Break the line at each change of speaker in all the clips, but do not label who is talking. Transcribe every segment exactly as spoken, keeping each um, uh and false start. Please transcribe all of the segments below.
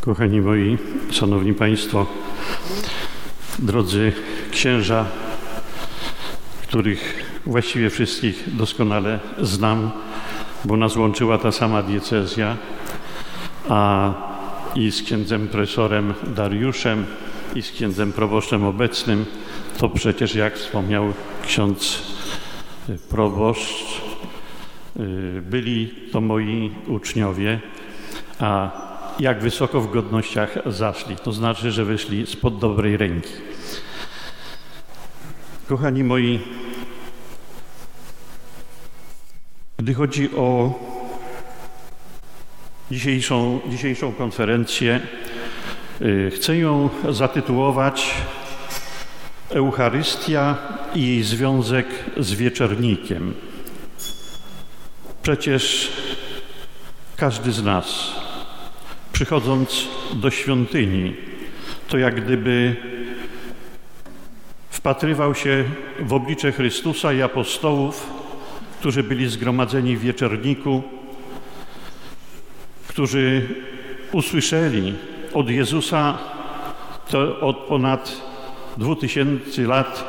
Kochani moi, szanowni państwo, drodzy księża, których właściwie wszystkich doskonale znam, bo nas łączyła ta sama diecezja, a i z księdzem profesorem Dariuszem, i z księdzem proboszczem obecnym, to przecież, jak wspomniał ksiądz proboszcz, byli to moi uczniowie, a jak wysoko w godnościach zaszli, to znaczy, że wyszli spod dobrej ręki. Kochani moi, gdy chodzi o dzisiejszą, dzisiejszą konferencję, chcę ją zatytułować Eucharystia i jej związek z wieczornikiem. Przecież każdy z nas, przychodząc do świątyni, to jak gdyby wpatrywał się w oblicze Chrystusa i apostołów, którzy byli zgromadzeni w wieczorniku, którzy usłyszeli od Jezusa to od ponad dwóch tysięcy lat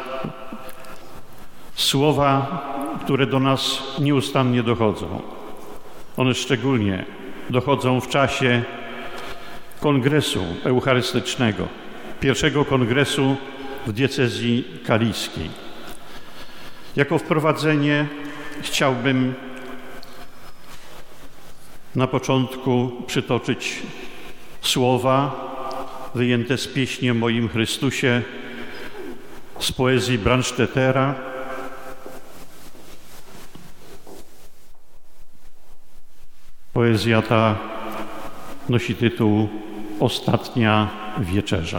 słowa, które do nas nieustannie dochodzą. One szczególnie dochodzą w czasie kongresu eucharystycznego, pierwszego kongresu w diecezji kaliskiej. Jako wprowadzenie chciałbym na początku przytoczyć słowa wyjęte z pieśni o moim Chrystusie, z poezji Brandstättera. Poezja ta nosi tytuł Ostatnia wieczerza.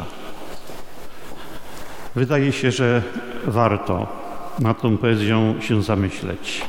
Wydaje się, że warto nad tą poezją się zamyśleć.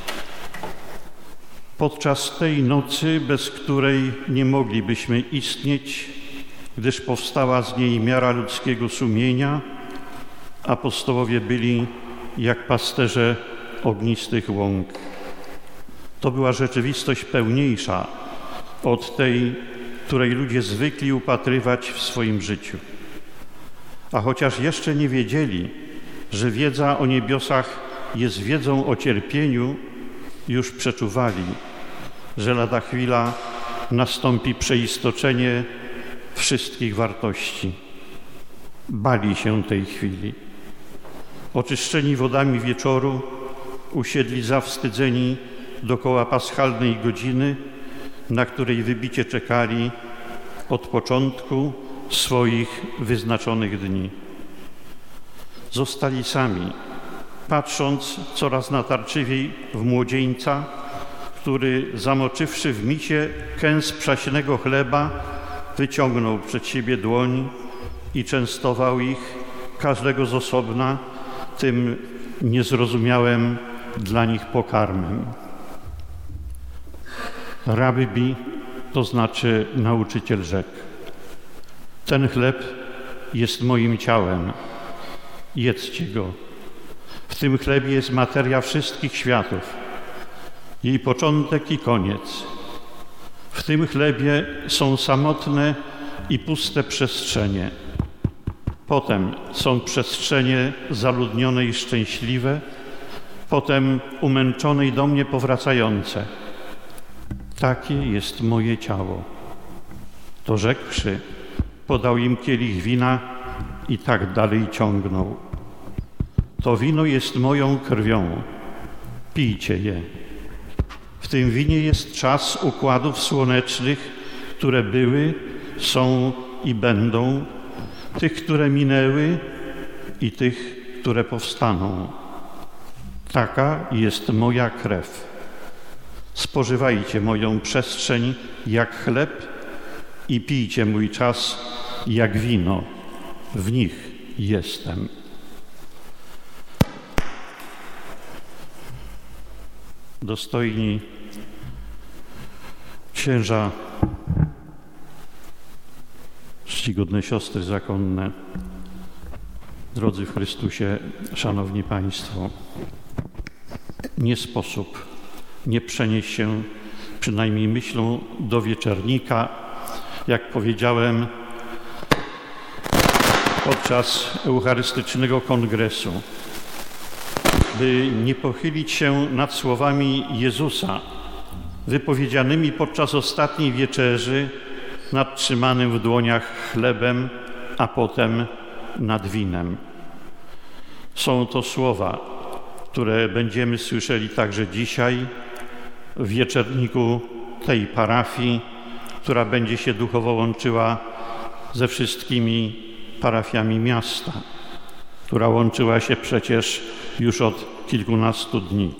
Podczas tej nocy, bez której nie moglibyśmy istnieć, gdyż powstała z niej miara ludzkiego sumienia, apostołowie byli jak pasterze ognistych łąk. To była rzeczywistość pełniejsza od tej, której ludzie zwykli upatrywać w swoim życiu. A chociaż jeszcze nie wiedzieli, że wiedza o niebiosach jest wiedzą o cierpieniu, już przeczuwali, że lada chwila nastąpi przeistoczenie wszystkich wartości. Bali się tej chwili. Oczyszczeni wodami wieczoru, usiedli zawstydzeni dokoła paschalnej godziny, na której wybicie czekali od początku swoich wyznaczonych dni. Zostali sami, patrząc coraz natarczywiej w młodzieńca, który zamoczywszy w misie kęs przaśnego chleba, wyciągnął przed siebie dłoń i częstował ich, każdego z osobna, tym niezrozumiałym dla nich pokarmem. Rabbi, to znaczy nauczyciel, rzekł: ten chleb jest moim ciałem, jedzcie go. W tym chlebie jest materia wszystkich światów, jej początek i koniec. W tym chlebie są samotne i puste przestrzenie. Potem są przestrzenie zaludnione i szczęśliwe, potem umęczone i do mnie powracające. Takie jest moje ciało. To rzekłszy, podał im kielich wina i tak dalej ciągnął. To wino jest moją krwią. Pijcie je. W tym winie jest czas układów słonecznych, które były, są i będą, tych, które minęły i tych, które powstaną. Taka jest moja krew. Spożywajcie moją przestrzeń jak chleb i pijcie mój czas jak wino. W nich jestem. Dostojni księża, czcigodne siostry zakonne, drodzy w Chrystusie, szanowni państwo, nie sposób nie przenieść się przynajmniej myślą do wieczornika, jak powiedziałem, podczas Eucharystycznego Kongresu, by nie pochylić się nad słowami Jezusa wypowiedzianymi podczas ostatniej wieczerzy nad trzymanym w dłoniach chlebem, a potem nad winem. Są to słowa, które będziemy słyszeli także dzisiaj w wieczerniku tej parafii, która będzie się duchowo łączyła ze wszystkimi parafiami miasta, która łączyła się przecież już od kilkunastu dni.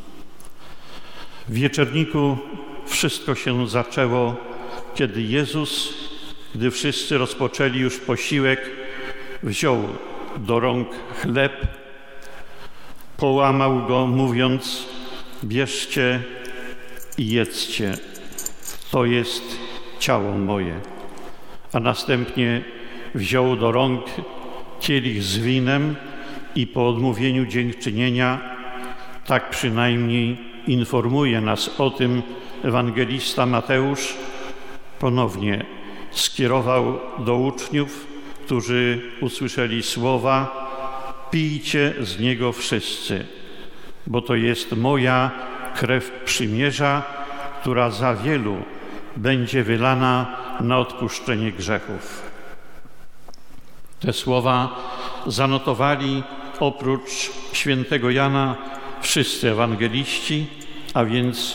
W wieczerniku wszystko się zaczęło, kiedy Jezus, gdy wszyscy rozpoczęli już posiłek, wziął do rąk chleb, połamał go, mówiąc: bierzcie i jedzcie, to jest ciało moje. A następnie wziął do rąk kielich z winem i po odmówieniu dziękczynienia, tak przynajmniej informuje nas o tym ewangelista Mateusz, ponownie skierował do uczniów, którzy usłyszeli słowa: pijcie z niego wszyscy, bo to jest moja krew przymierza, która za wielu będzie wylana na odpuszczenie grzechów. Te słowa zanotowali oprócz świętego Jana wszyscy ewangeliści, a więc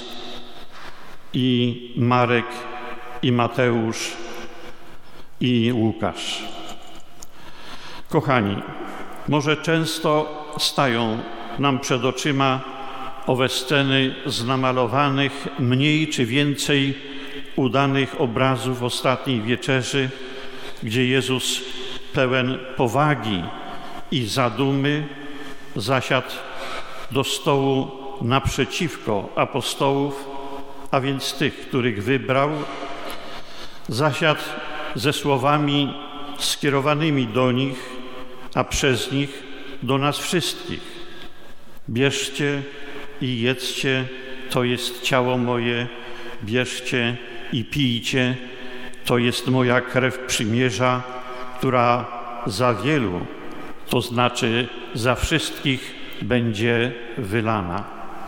i Marek, i Mateusz, i Łukasz. Kochani, może często stają nam przed oczyma owe sceny z namalowanych mniej czy więcej udanych obrazów ostatniej wieczerzy, gdzie Jezus pełen powagi i zadumy zasiadł do stołu naprzeciwko apostołów, a więc tych, których wybrał, zasiadł ze słowami skierowanymi do nich, a przez nich do nas wszystkich: bierzcie i jedzcie, to jest ciało moje, bierzcie i pijcie, to jest moja krew przymierza, która za wielu, to znaczy za wszystkich, będzie wylana.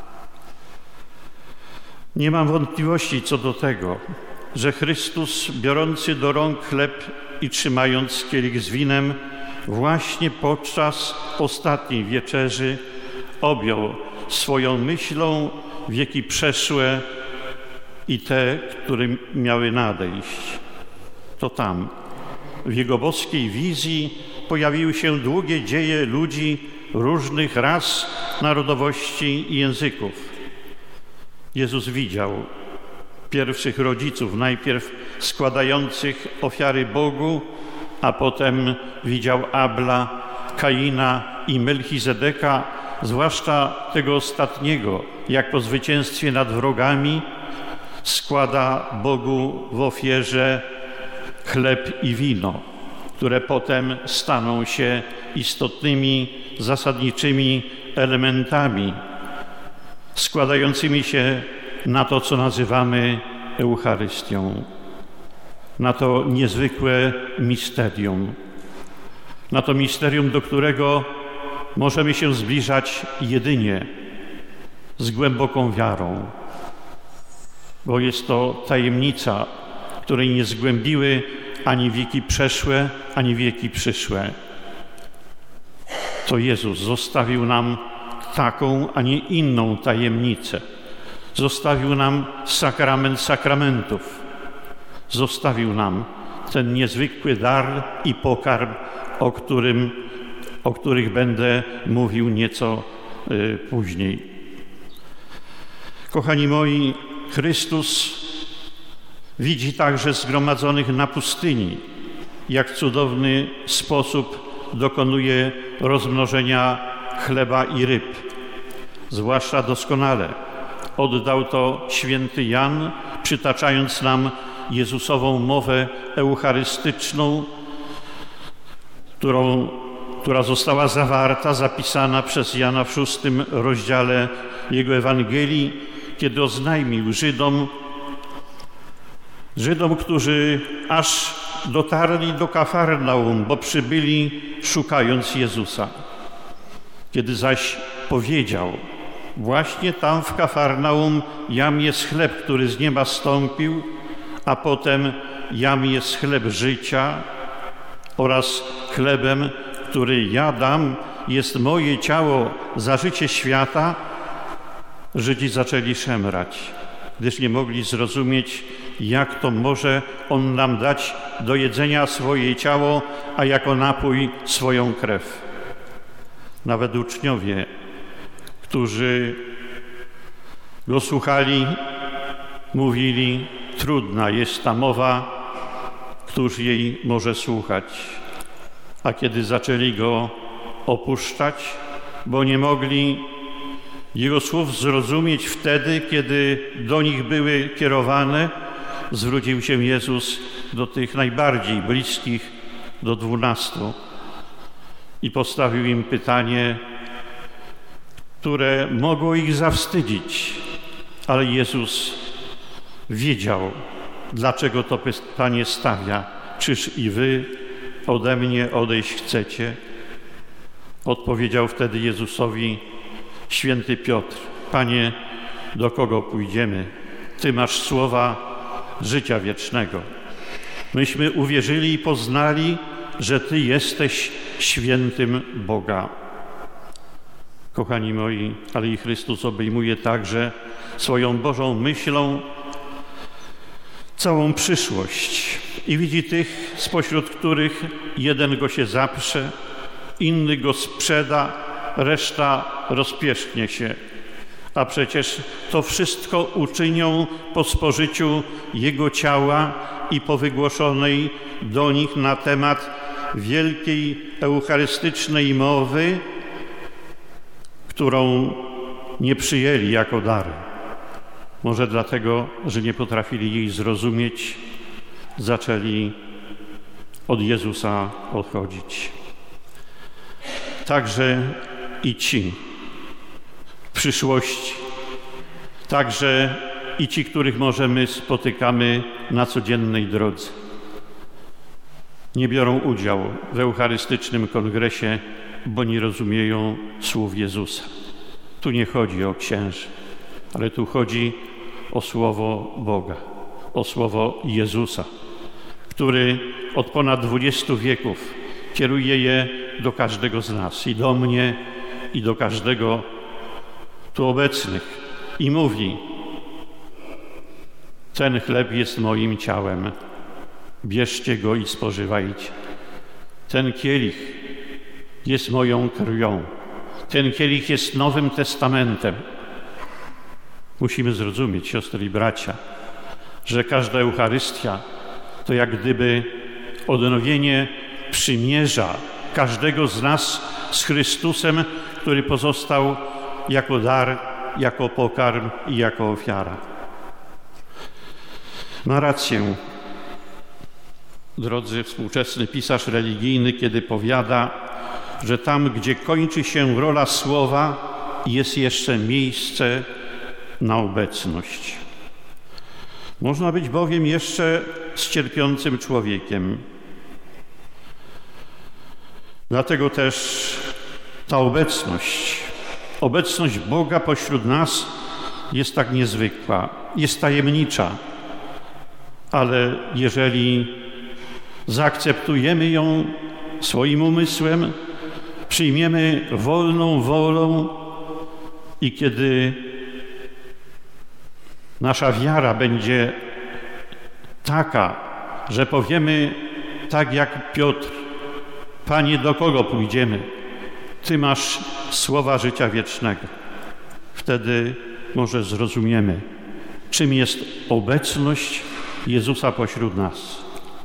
Nie mam wątpliwości co do tego, że Chrystus, biorący do rąk chleb i trzymając kielich z winem, właśnie podczas ostatniej wieczerzy objął swoją myślą wieki przeszłe i te, które miały nadejść. To tam, w Jego boskiej wizji, pojawiły się długie dzieje ludzi różnych ras, narodowości i języków. Jezus widział pierwszych rodziców, najpierw składających ofiary Bogu, a potem widział Abla, Kaina i Melchizedeka, zwłaszcza tego ostatniego, jak po zwycięstwie nad wrogami składa Bogu w ofierze chleb i wino, które potem staną się istotnymi, zasadniczymi elementami składającymi się na to, co nazywamy Eucharystią, na to niezwykłe misterium, na to misterium, do którego możemy się zbliżać jedynie z głęboką wiarą, bo jest to tajemnica, której nie zgłębiły ani wieki przeszłe, ani wieki przyszłe. To Jezus zostawił nam taką, a nie inną tajemnicę. Zostawił nam sakrament sakramentów. Zostawił nam ten niezwykły dar i pokarm, o, którym, o których będę mówił nieco y, później. Kochani moi, Chrystus widzi także zgromadzonych na pustyni, jak w cudowny sposób dokonuje rozmnożenia chleba i ryb. Zwłaszcza doskonale oddał to święty Jan, przytaczając nam Jezusową mowę eucharystyczną, którą, która została zawarta, zapisana przez Jana w szóstym rozdziale jego Ewangelii, kiedy oznajmił Żydom, Żydom, którzy aż dotarli do Kafarnaum, bo przybyli szukając Jezusa. Kiedy zaś powiedział: właśnie tam w Kafarnaum jam jest chleb, który z nieba zstąpił, a potem jam jest chleb życia oraz chlebem, który ja dam, jest moje ciało za życie świata, Żydzi zaczęli szemrać, gdyż nie mogli zrozumieć, jak to może On nam dać do jedzenia swoje ciało, a jako napój swoją krew. Nawet uczniowie, którzy Go słuchali, mówili: trudna jest ta mowa, któż jej może słuchać. A kiedy zaczęli Go opuszczać, bo nie mogli Jego słów zrozumieć wtedy, kiedy do nich były kierowane, zwrócił się Jezus do tych najbardziej bliskich, do dwunastu, i postawił im pytanie, które mogło ich zawstydzić, ale Jezus wiedział, dlaczego to pytanie stawia. Czyż i wy ode mnie odejść chcecie? Odpowiedział wtedy Jezusowi święty Piotr: Panie, do kogo pójdziemy? Ty masz słowa życia wiecznego. Myśmy uwierzyli i poznali, że Ty jesteś świętym Boga. Kochani moi, ale i Chrystus obejmuje także swoją Bożą myślą całą przyszłość i widzi tych, spośród których jeden Go się zaprze, inny Go sprzeda, reszta rozpierzchnie się. A przecież to wszystko uczynią po spożyciu Jego ciała i po wygłoszonej do nich na temat wielkiej eucharystycznej mowy, którą nie przyjęli jako dar. Może dlatego, że nie potrafili jej zrozumieć, zaczęli od Jezusa odchodzić. Także i ci w przyszłości, także i ci, których może my spotykamy na codziennej drodze, nie biorą udziału w eucharystycznym kongresie, bo nie rozumieją słów Jezusa. Tu nie chodzi o księży, ale tu chodzi o słowo Boga, o słowo Jezusa, który od ponad dwudziestu wieków kieruje je do każdego z nas, i do mnie, i do każdego tu obecnych, i mówi: ten chleb jest moim ciałem, bierzcie go i spożywajcie. Ten kielich jest moją krwią, ten kielich jest Nowym Testamentem. Musimy zrozumieć, siostry i bracia, że każda Eucharystia to jak gdyby odnowienie przymierza każdego z nas z Chrystusem, który pozostał jako dar, jako pokarm i jako ofiara. Ma rację, drodzy, współczesny pisarz religijny, kiedy powiada, że tam, gdzie kończy się rola słowa, jest jeszcze miejsce na obecność. Można być bowiem jeszcze z cierpiącym człowiekiem. Dlatego też ta obecność, obecność Boga pośród nas jest tak niezwykła, jest tajemnicza, ale jeżeli zaakceptujemy ją swoim umysłem, przyjmiemy wolną wolą i kiedy nasza wiara będzie taka, że powiemy tak jak Piotr: Panie, do kogo pójdziemy? Ty masz słowa życia wiecznego. Wtedy może zrozumiemy, czym jest obecność Jezusa pośród nas.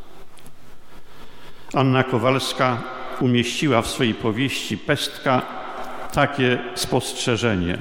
Anna Kowalska umieściła w swojej powieści Pestka takie spostrzeżenie.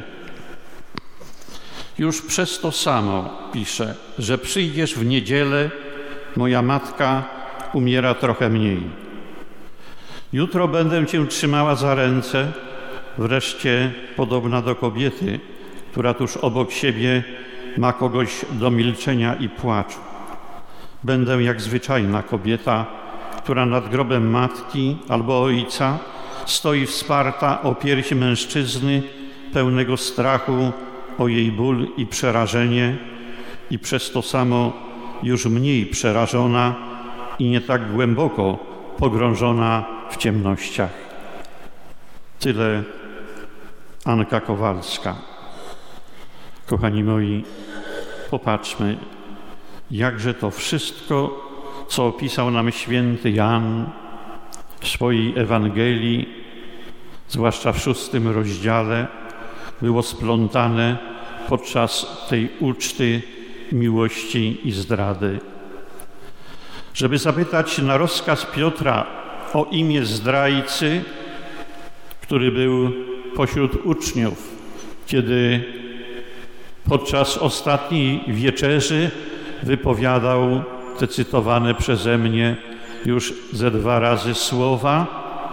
Już przez to samo, pisze, że przyjdziesz w niedzielę, moja matka umiera trochę mniej. Jutro będę cię trzymała za ręce, wreszcie podobna do kobiety, która tuż obok siebie ma kogoś do milczenia i płaczu. Będę jak zwyczajna kobieta, która nad grobem matki albo ojca stoi wsparta o pierś mężczyzny, pełnego strachu o jej ból i przerażenie i przez to samo już mniej przerażona i nie tak głęboko pogrążona w ciemnościach. Tyle Anka Kowalska. Kochani moi, popatrzmy, jakże to wszystko, co opisał nam święty Jan w swojej Ewangelii, zwłaszcza w szóstym rozdziale, było splątane podczas tej uczty miłości i zdrady. Żeby zapytać na rozkaz Piotra o imię zdrajcy, który był pośród uczniów, kiedy podczas ostatniej wieczerzy wypowiadał te cytowane przeze mnie już ze dwa razy słowa,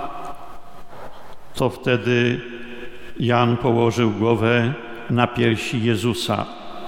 to wtedy Jan położył głowę na piersi Jezusa.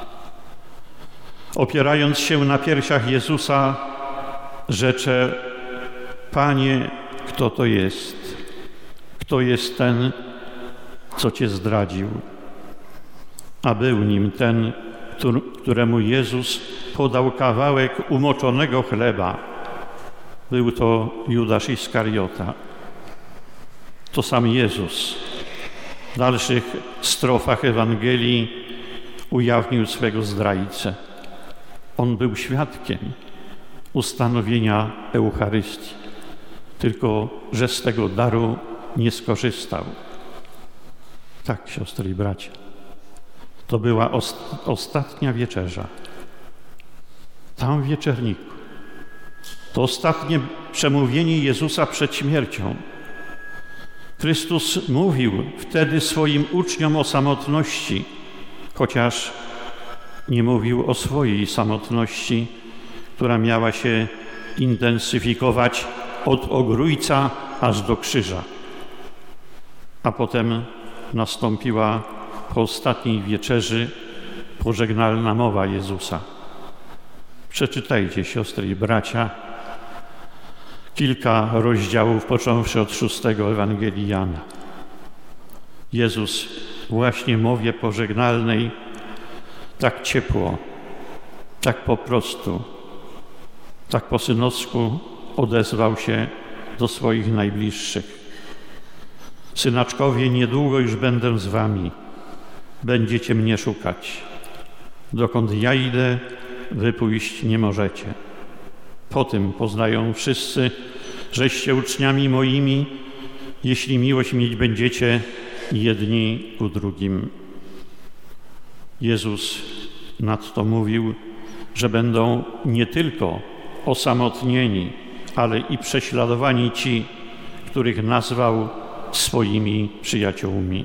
Opierając się na piersiach Jezusa, rzecze: Panie, kto to jest? Kto jest ten, co Cię zdradził? A był nim ten, któremu Jezus podał kawałek umoczonego chleba. Był to Judasz Iskariota. To sam Jezus w dalszych strofach Ewangelii ujawnił swego zdrajcę. On był świadkiem ustanowienia Eucharystii, tylko że z tego daru nie skorzystał. Tak, siostry i bracia, to była ost- ostatnia wieczerza. Tam w wieczerniku. To ostatnie przemówienie Jezusa przed śmiercią. Chrystus mówił wtedy swoim uczniom o samotności, chociaż nie mówił o swojej samotności, która miała się intensyfikować od ogrójca aż do krzyża. A potem nastąpiła po ostatniej wieczerzy pożegnalna mowa Jezusa. Przeczytajcie, siostry i bracia, kilka rozdziałów, począwszy od szóstego Ewangelii Jana. Jezus właśnie w mowie pożegnalnej tak ciepło, tak po prostu, tak po synowsku odezwał się do swoich najbliższych. Synaczkowie, niedługo już będę z wami. Będziecie mnie szukać. Dokąd ja idę, wy pójść nie możecie. Po tym poznają wszyscy, żeście uczniami moimi, jeśli miłość mieć będziecie jedni ku drugim. Jezus nadto mówił, że będą nie tylko osamotnieni, ale i prześladowani ci, których nazwał swoimi przyjaciółmi.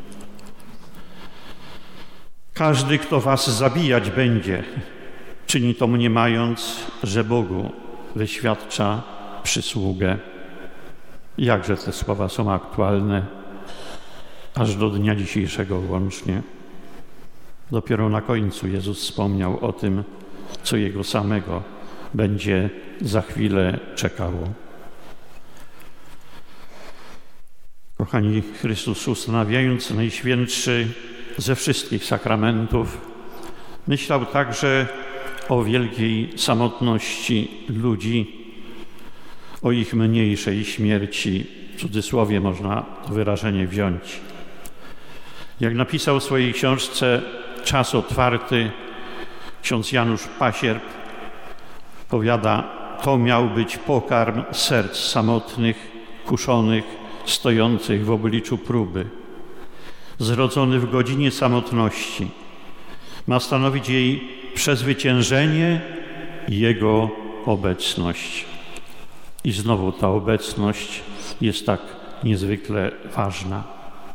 Każdy, kto was zabijać będzie, czyni to mniemając, że Bogu wyświadcza przysługę. Jakże te słowa są aktualne, aż do dnia dzisiejszego włącznie. Dopiero na końcu Jezus wspomniał o tym, co Jego samego będzie za chwilę czekało. Kochani, Chrystus, ustanawiając najświętszy ze wszystkich sakramentów, myślał także o wielkiej samotności ludzi, o ich mniejszej śmierci, w cudzysłowie można to wyrażenie wziąć. Jak napisał w swojej książce Czas otwarty ksiądz Janusz Pasierb, powiada: to miał być pokarm serc samotnych, kuszonych, stojących w obliczu próby. Zrodzony w godzinie samotności, ma stanowić jej przezwyciężenie i Jego obecność. I znowu ta obecność jest tak niezwykle ważna.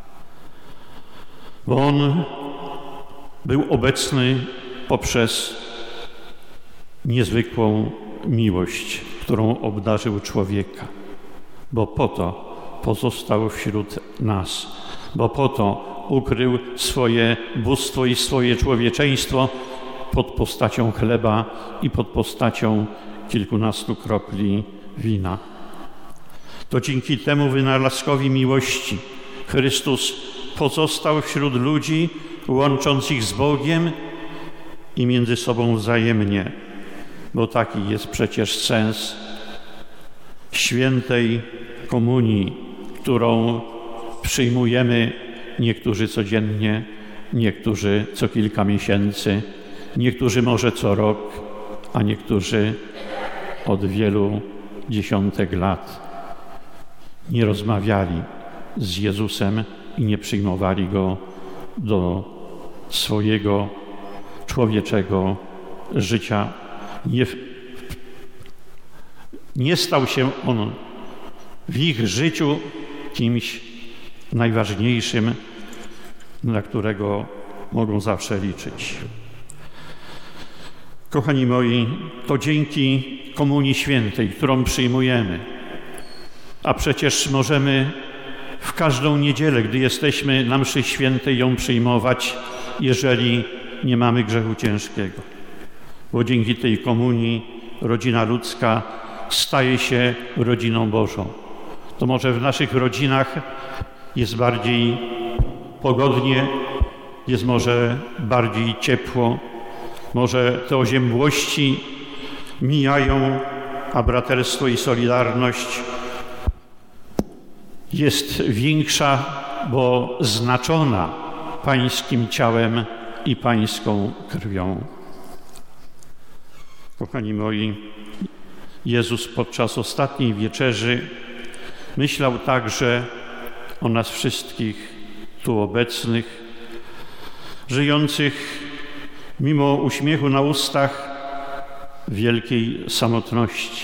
Bo On był obecny poprzez niezwykłą miłość, którą obdarzył człowieka. Bo po to pozostał wśród nas. Bo po to ukrył swoje bóstwo i swoje człowieczeństwo pod postacią chleba i pod postacią kilkunastu kropli wina. To dzięki temu wynalazkowi miłości Chrystus pozostał wśród ludzi, łącząc ich z Bogiem i między sobą wzajemnie, bo taki jest przecież sens świętej komunii, którą przyjmujemy niektórzy codziennie, niektórzy co kilka miesięcy, niektórzy może co rok, a niektórzy od wielu dziesiątek lat nie rozmawiali z Jezusem i nie przyjmowali Go do swojego człowieczego życia. Nie, nie stał się On w ich życiu kimś najważniejszym, na którego mogą zawsze liczyć. Kochani moi, to dzięki Komunii Świętej, którą przyjmujemy, a przecież możemy w każdą niedzielę, gdy jesteśmy na mszy świętej, ją przyjmować, jeżeli nie mamy grzechu ciężkiego. Bo dzięki tej komunii rodzina ludzka staje się rodziną Bożą. To może w naszych rodzinach jest bardziej pogodnie, jest może bardziej ciepło, może te oziębłości mijają, a braterstwo i solidarność jest większa, bo znaczona pańskim ciałem i pańską krwią. Kochani moi, Jezus podczas ostatniej wieczerzy myślał także o nas wszystkich tu obecnych, żyjących mimo uśmiechu na ustach wielkiej samotności.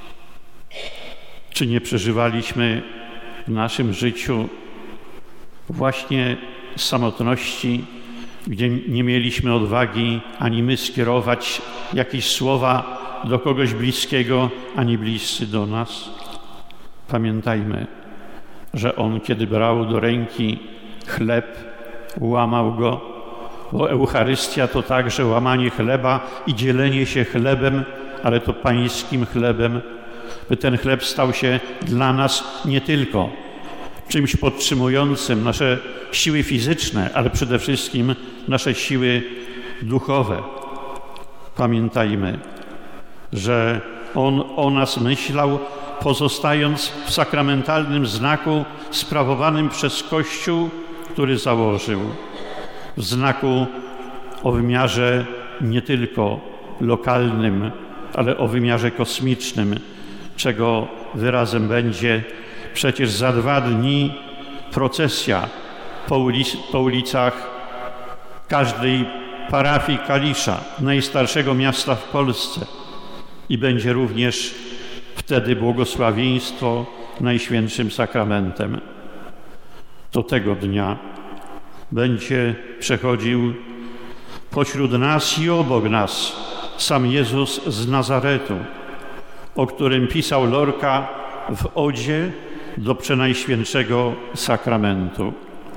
Czy nie przeżywaliśmy w naszym życiu właśnie samotności, gdzie nie mieliśmy odwagi ani my skierować jakieś słowa do kogoś bliskiego, ani bliscy do nas? Pamiętajmy, że On, kiedy brał do ręki chleb, łamał go, bo Eucharystia to także łamanie chleba i dzielenie się chlebem, ale to pańskim chlebem, by ten chleb stał się dla nas nie tylko czymś podtrzymującym nasze siły fizyczne, ale przede wszystkim nasze siły duchowe. Pamiętajmy, że On o nas myślał, pozostając w sakramentalnym znaku sprawowanym przez Kościół, który założył, w znaku o wymiarze nie tylko lokalnym, ale o wymiarze kosmicznym, czego wyrazem będzie przecież za dwa dni procesja po, ulic, po ulicach każdej parafii Kalisza, najstarszego miasta w Polsce, i będzie również wtedy błogosławieństwo Najświętszym Sakramentem. Do tego dnia będzie przechodził pośród nas i obok nas sam Jezus z Nazaretu, o którym pisał Lorka w odzie do Przenajświętszego Sakramentu.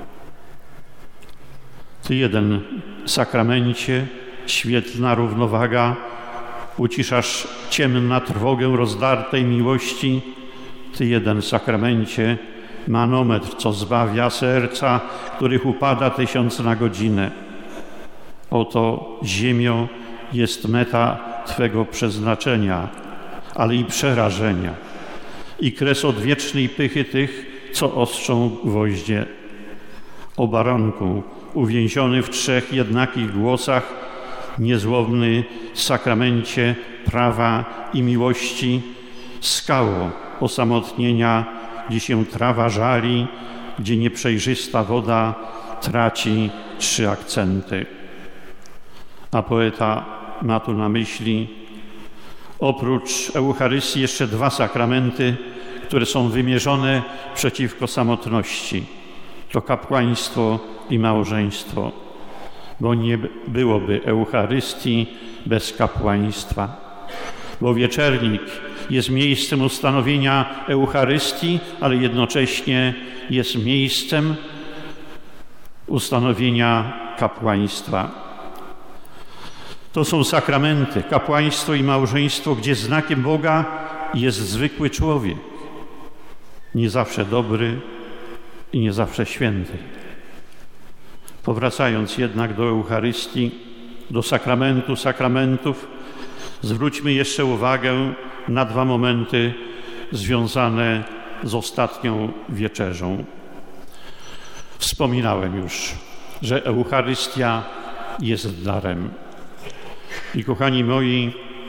Ty jeden, sakramencie, świetlna równowaga, uciszasz ciemna trwogę rozdartej miłości. Ty jeden, sakramencie, manometr, co zbawia serca, których upada tysiąc na godzinę. Oto ziemio jest meta Twego przeznaczenia, ale i przerażenia, i kres odwiecznej pychy tych, co ostrzą gwoździe. O baranku, uwięziony w trzech jednakich głosach, niezłomny sakramencie prawa i miłości, skało osamotnienia, gdzie się trawa żali, gdzie nieprzejrzysta woda traci trzy akcenty. A poeta ma tu na myśli oprócz Eucharystii jeszcze dwa sakramenty, które są wymierzone przeciwko samotności. To kapłaństwo i małżeństwo, bo nie byłoby Eucharystii bez kapłaństwa. Bo wieczernik jest miejscem ustanowienia Eucharystii, ale jednocześnie jest miejscem ustanowienia kapłaństwa. To są sakramenty, kapłaństwo i małżeństwo, gdzie znakiem Boga jest zwykły człowiek, nie zawsze dobry i nie zawsze święty. Powracając jednak do Eucharystii, do sakramentu sakramentów, zwróćmy jeszcze uwagę na dwa momenty związane z ostatnią wieczerzą. Wspominałem już, że Eucharystia jest darem. I kochani moi,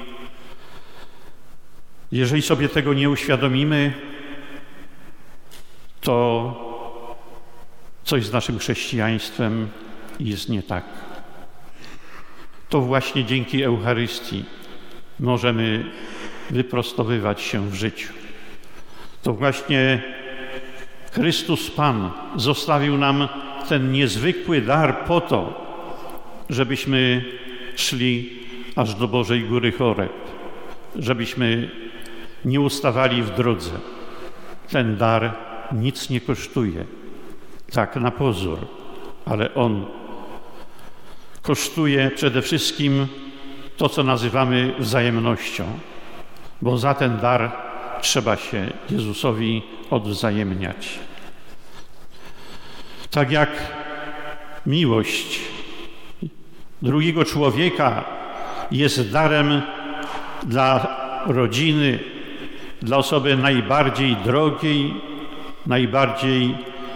jeżeli sobie tego nie uświadomimy, to coś z naszym chrześcijaństwem jest nie tak. To właśnie dzięki Eucharystii możemy wyprostowywać się w życiu. To właśnie Chrystus Pan zostawił nam ten niezwykły dar po to, żebyśmy szli aż do Bożej Góry Choreb, żebyśmy nie ustawali w drodze. Ten dar nic nie kosztuje, tak na pozór, ale on kosztuje przede wszystkim to, co nazywamy wzajemnością, bo za ten dar trzeba się Jezusowi odwzajemniać. Tak jak miłość drugiego człowieka jest darem dla rodziny, dla osoby najbardziej drogiej, najbardziej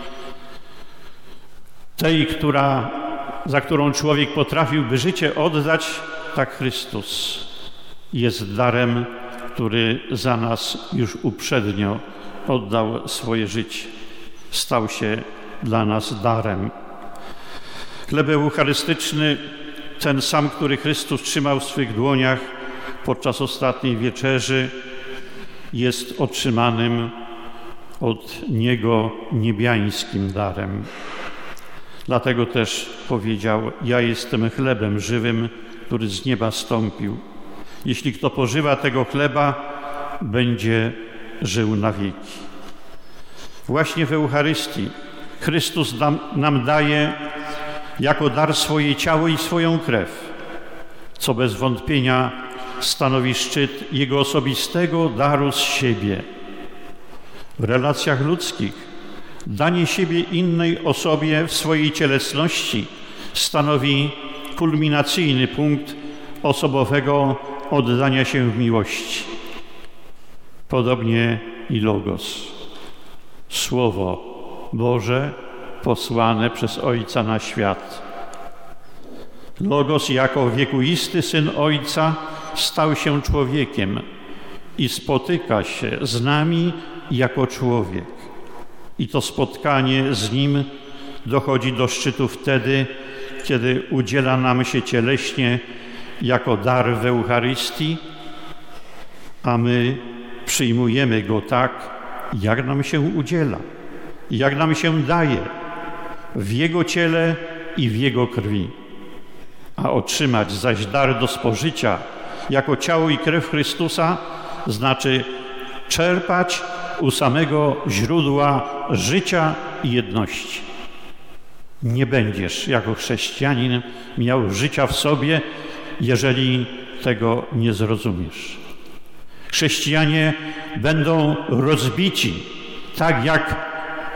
tej, która, za którą człowiek potrafiłby życie oddać, tak Chrystus jest darem, który za nas już uprzednio oddał swoje życie. Stał się dla nas darem. Chleb eucharystyczny, ten sam, który Chrystus trzymał w swych dłoniach podczas ostatniej wieczerzy, jest otrzymanym od Niego niebiańskim darem. Dlatego też powiedział: ja jestem chlebem żywym, który z nieba stąpił. Jeśli kto pożywa tego chleba, będzie żył na wieki. Właśnie w Eucharystii Chrystus nam, nam daje jako dar swoje ciało i swoją krew, co bez wątpienia stanowi szczyt Jego osobistego daru z siebie. W relacjach ludzkich danie siebie innej osobie w swojej cielesności stanowi kulminacyjny punkt osobowego oddania się w miłości. Podobnie i Logos, Słowo Boże posłane przez Ojca na świat. Logos jako wiekuisty Syn Ojca stał się człowiekiem i spotyka się z nami jako człowiek. I to spotkanie z Nim dochodzi do szczytu wtedy, kiedy udziela nam się cieleśnie jako dar w Eucharystii, a my przyjmujemy Go tak, jak nam się udziela, jak nam się daje, w Jego ciele i w Jego krwi. A otrzymać zaś dar do spożycia jako ciało i krew Chrystusa znaczy czerpać u samego źródła życia i jedności. Nie będziesz jako chrześcijanin miał życia w sobie, jeżeli tego nie zrozumiesz. Chrześcijanie będą rozbici, tak jak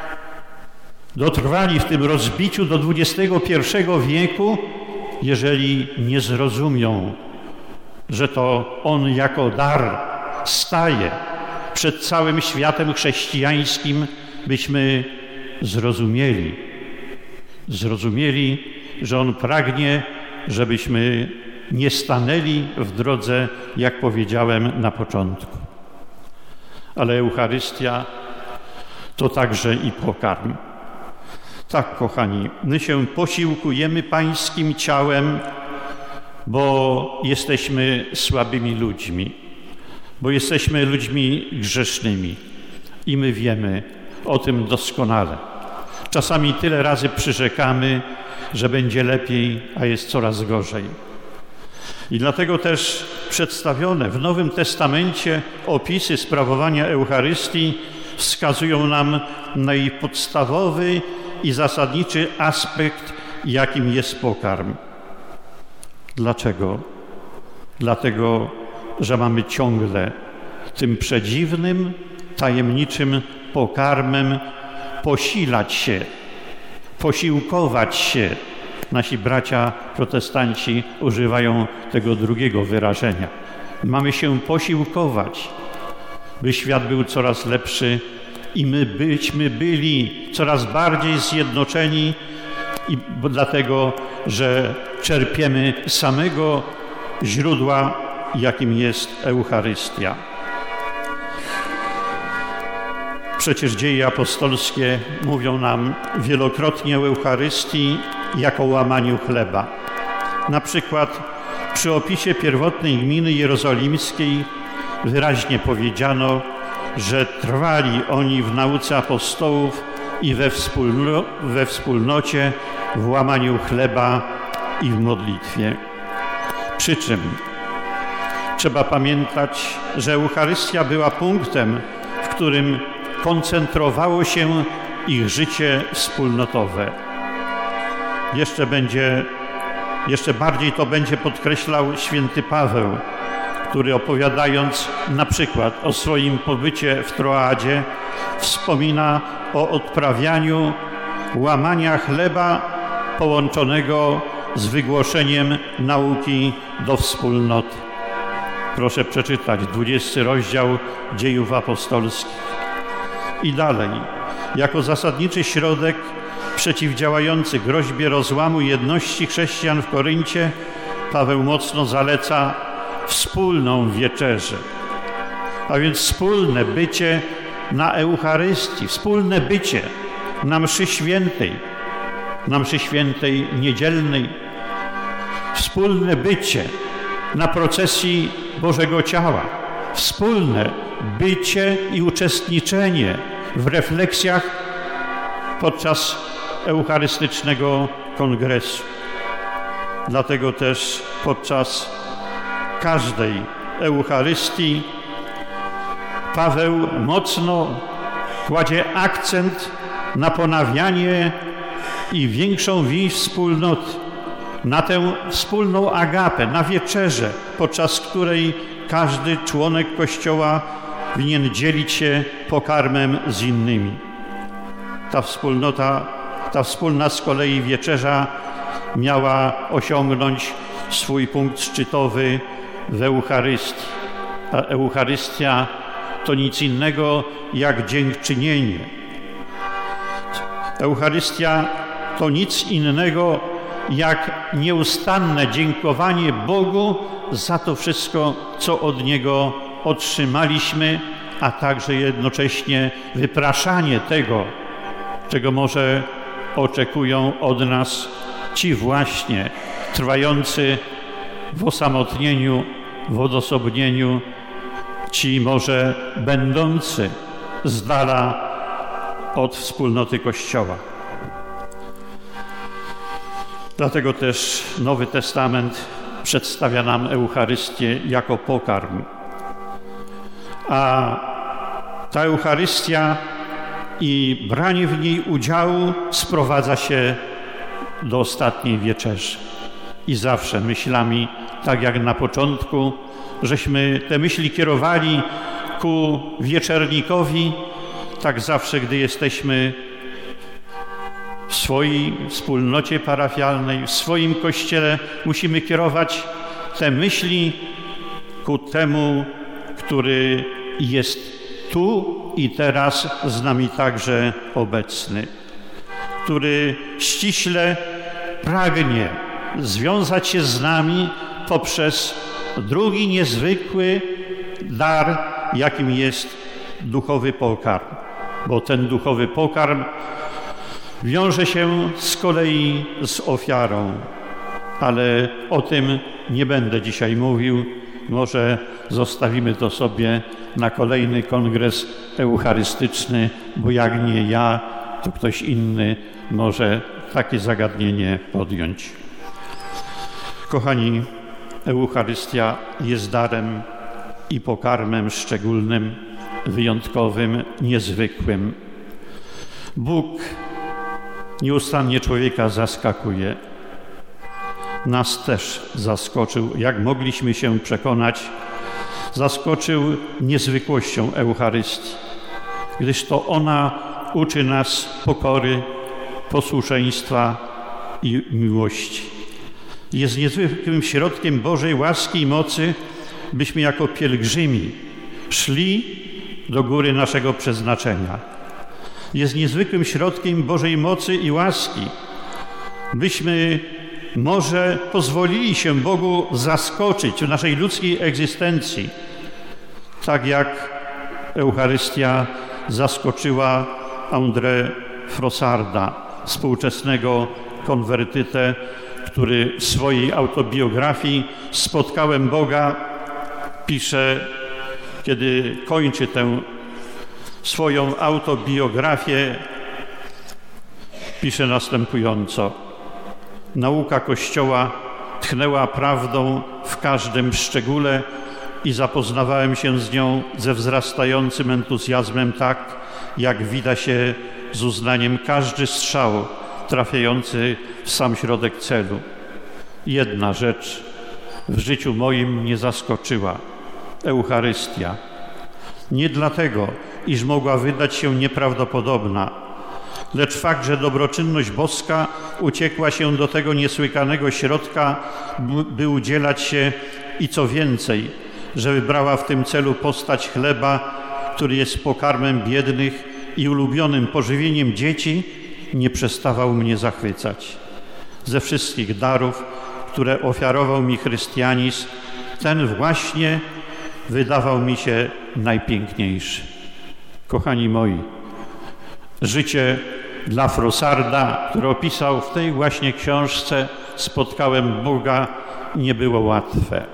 dotrwali w tym rozbiciu do dwudziestego pierwszego wieku, jeżeli nie zrozumią, że to On jako dar staje przed całym światem chrześcijańskim, byśmy zrozumieli, zrozumieli, że On pragnie, żebyśmy nie stanęli w drodze, jak powiedziałem na początku. Ale Eucharystia to także i pokarm. Tak, kochani, my się posiłkujemy Pańskim ciałem, bo jesteśmy słabymi ludźmi, bo jesteśmy ludźmi grzesznymi i my wiemy o tym doskonale. Czasami tyle razy przyrzekamy, że będzie lepiej, a jest coraz gorzej. I dlatego też przedstawione w Nowym Testamencie opisy sprawowania Eucharystii wskazują nam na jej podstawowy i zasadniczy aspekt, jakim jest pokarm. Dlaczego? dlatego że mamy ciągle tym przedziwnym, tajemniczym pokarmem posilać się, posiłkować się. Nasi bracia protestanci używają tego drugiego wyrażenia. Mamy się posiłkować, by świat był coraz lepszy i my byśmy byli coraz bardziej zjednoczeni, i bo dlatego, że czerpiemy z samego źródła, jakim jest Eucharystia. Przecież dzieje apostolskie mówią nam wielokrotnie o Eucharystii jako łamaniu chleba. Na przykład przy opisie pierwotnej gminy jerozolimskiej wyraźnie powiedziano, że trwali oni w nauce apostołów i we, wspólno, we wspólnocie, w łamaniu chleba i w modlitwie. Przy czym trzeba pamiętać, że Eucharystia była punktem, w którym koncentrowało się ich życie wspólnotowe. Jeszcze będzie, jeszcze bardziej to będzie podkreślał święty Paweł, który opowiadając na przykład o swoim pobycie w Troadzie, wspomina o odprawianiu łamania chleba połączonego z wygłoszeniem nauki do wspólnoty. Proszę przeczytać dwudziesty rozdział Dziejów Apostolskich. I dalej, jako zasadniczy środek przeciwdziałający groźbie rozłamu jedności chrześcijan w Koryncie, Paweł mocno zaleca wspólną wieczerzę, a więc wspólne bycie na Eucharystii, wspólne bycie na mszy świętej, na mszy świętej niedzielnej, wspólne bycie na procesji Bożego Ciała, wspólne bycie i uczestniczenie w refleksjach podczas eucharystycznego kongresu. Dlatego też podczas każdej Eucharystii Paweł mocno kładzie akcent na ponawianie i większą więź wspólnoty, na tę wspólną agapę, na wieczerzę, podczas której każdy członek Kościoła winien dzielić się pokarmem z innymi. Ta wspólnota, ta wspólna z kolei wieczerza miała osiągnąć swój punkt szczytowy w Eucharystii. A Eucharystia to nic innego jak dziękczynienie. Eucharystia to nic innego jak nieustanne dziękowanie Bogu za to wszystko, co od Niego otrzymaliśmy, a także jednocześnie wypraszanie tego, czego może oczekują od nas ci właśnie trwający w osamotnieniu, w odosobnieniu, ci może będący z dala od wspólnoty Kościoła. Dlatego też Nowy Testament przedstawia nam Eucharystię jako pokarm. A ta Eucharystia i branie w niej udziału sprowadza się do ostatniej wieczerzy. I zawsze myślami, tak jak na początku, żeśmy te myśli kierowali ku wieczernikowi, tak zawsze, gdy jesteśmy w swojej wspólnocie parafialnej, w swoim kościele, musimy kierować te myśli ku temu, który jest tu i teraz z nami także obecny, który ściśle pragnie związać się z nami poprzez drugi niezwykły dar, jakim jest duchowy pokarm. Bo ten duchowy pokarm wiąże się z kolei z ofiarą. Ale o tym nie będę dzisiaj mówił. Może zostawimy to sobie na kolejny kongres eucharystyczny, bo jak nie ja, to ktoś inny może takie zagadnienie podjąć. Kochani, Eucharystia jest darem i pokarmem szczególnym, wyjątkowym, niezwykłym. Bóg nieustannie człowieka zaskakuje. nas też zaskoczył, jak mogliśmy się przekonać, zaskoczył niezwykłością Eucharystii, gdyż to ona uczy nas pokory, posłuszeństwa i miłości. Jest niezwykłym środkiem Bożej łaski i mocy, byśmy jako pielgrzymi szli do góry naszego przeznaczenia. Jest niezwykłym środkiem Bożej mocy i łaski, byśmy może pozwolili się Bogu zaskoczyć w naszej ludzkiej egzystencji, tak jak Eucharystia zaskoczyła André Frossarda, współczesnego konwertytę, który w swojej autobiografii "Spotkałem Boga" pisze, kiedy kończy tę swoją autobiografię, pisze następująco: nauka Kościoła tchnęła prawdą w każdym szczególe i zapoznawałem się z nią ze wzrastającym entuzjazmem, tak jak wida się z uznaniem każdy strzał trafiający w sam środek celu. Jedna rzecz w życiu moim mnie zaskoczyła: Eucharystia. Nie dlatego, iż mogła wydać się nieprawdopodobna, lecz fakt, że dobroczynność boska uciekła się do tego niesłychanego środka, by udzielać się, i co więcej, że wybrała w tym celu postać chleba, który jest pokarmem biednych i ulubionym pożywieniem dzieci, nie przestawał mnie zachwycać. Ze wszystkich darów, które ofiarował mi chrystianizm, ten właśnie wydawał mi się najpiękniejszy. Kochani moi, życie dla Frossarda, które opisał w tej właśnie książce "Spotkałem Boga", nie było łatwe.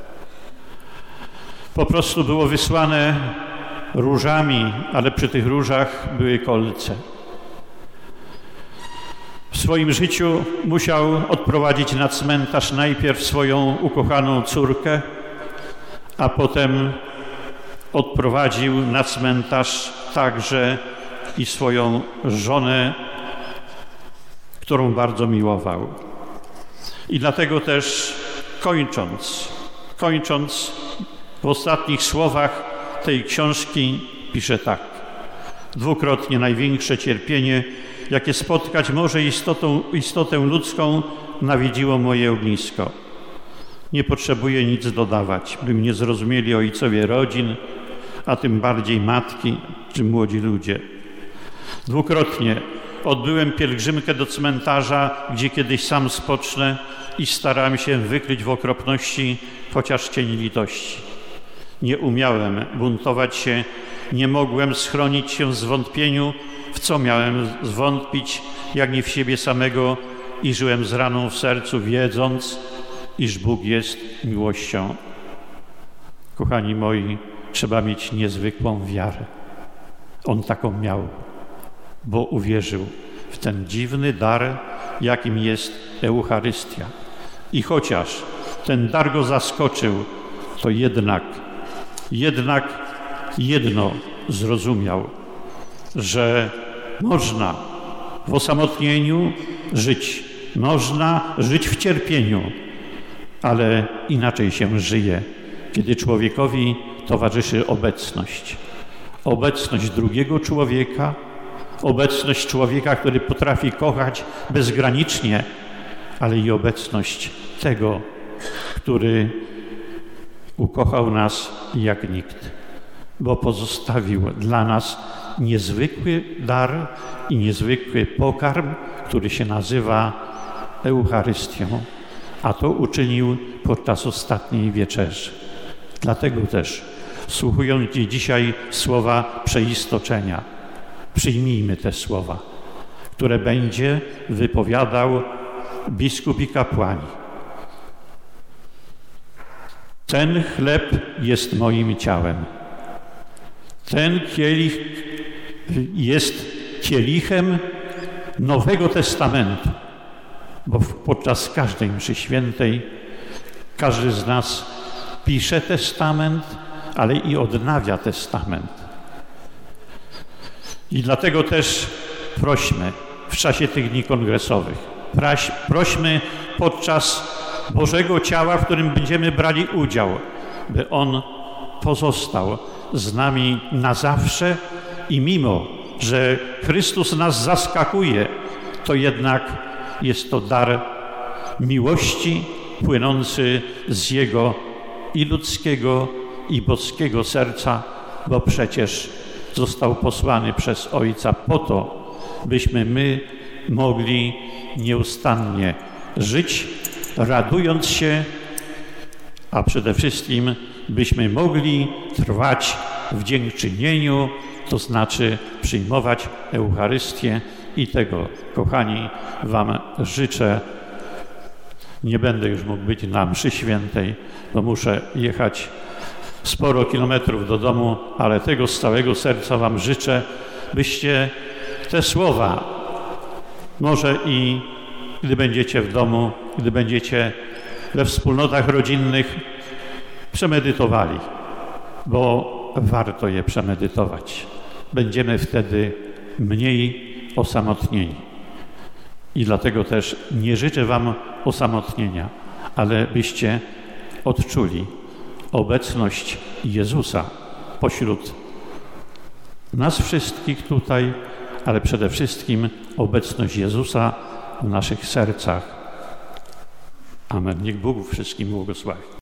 Po prostu było wysłane różami, ale przy tych różach były kolce. W swoim życiu musiał odprowadzić na cmentarz najpierw swoją ukochaną córkę, a potem odprowadził na cmentarz także i swoją żonę, którą bardzo miłował. I dlatego też kończąc, kończąc w ostatnich słowach tej książki pisze tak: dwukrotnie największe cierpienie, jakie spotkać może istotą, istotę ludzką, nawiedziło moje ognisko. Nie potrzebuję nic dodawać, by mnie zrozumieli ojcowie rodzin, a tym bardziej matki czy młodzi ludzie. Dwukrotnie odbyłem pielgrzymkę do cmentarza, gdzie kiedyś sam spocznę, i starałem się wykryć w okropności chociaż cień litości. Nie umiałem buntować się, nie mogłem schronić się w zwątpieniu, w co miałem zwątpić, jak nie w siebie samego, i żyłem z raną w sercu, wiedząc, iż Bóg jest miłością. Kochani moi, trzeba mieć niezwykłą wiarę. On taką miał, bo uwierzył w ten dziwny dar, jakim jest Eucharystia. I chociaż ten dar go zaskoczył, to jednak, jednak jedno zrozumiał, że można w osamotnieniu żyć, można żyć w cierpieniu, ale inaczej się żyje, kiedy człowiekowi towarzyszy obecność. Obecność drugiego człowieka, obecność człowieka, który potrafi kochać bezgranicznie, ale i obecność tego, który ukochał nas jak nikt, bo pozostawił dla nas niezwykły dar i niezwykły pokarm, który się nazywa Eucharystią, a to uczynił podczas ostatniej wieczerzy. Dlatego też, słuchując dzisiaj słowa przeistoczenia, przyjmijmy te słowa, które będzie wypowiadał biskup i kapłani. Ten chleb jest moim ciałem. Ten kielich jest kielichem Nowego Testamentu, bo podczas każdej mszy świętej każdy z nas pisze testament, ale i odnawia testament. I dlatego też prośmy w czasie tych dni kongresowych, prośmy podczas Bożego ciała, w którym będziemy brali udział, by On pozostał z nami na zawsze i mimo, że Chrystus nas zaskakuje, to jednak jest to dar miłości płynący z Jego i ludzkiego, i boskiego serca, bo przecież został posłany przez Ojca po to, byśmy my mogli nieustannie żyć, radując się, a przede wszystkim byśmy mogli trwać w dziękczynieniu, to znaczy przyjmować Eucharystię i tego, kochani, Wam życzę. Nie będę już mógł być na mszy świętej, bo muszę jechać sporo kilometrów do domu, ale tego z całego serca Wam życzę, byście te słowa, może i gdy będziecie w domu, gdy będziecie we wspólnotach rodzinnych, przemedytowali, bo warto je przemedytować. Będziemy wtedy mniej osamotnieni. I dlatego też nie życzę Wam osamotnienia, ale byście odczuli obecność Jezusa pośród nas wszystkich tutaj, ale przede wszystkim obecność Jezusa w naszych sercach. Amen. Niech Bóg wszystkim błogosławi.